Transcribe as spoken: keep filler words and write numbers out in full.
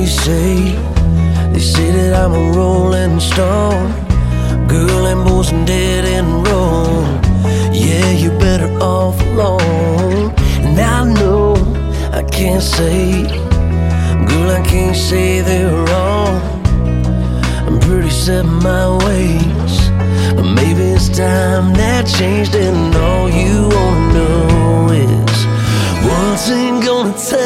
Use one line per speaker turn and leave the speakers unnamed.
they say, they say that I'm a rolling stone. Girl, I'm boasting dead and wrong. Yeah, you're better off alone. And I know I can't say, girl, I can't say they're wrong. I'm pretty set in my ways, but maybe it's time that changed. And all you wanna know is, what's it gonna take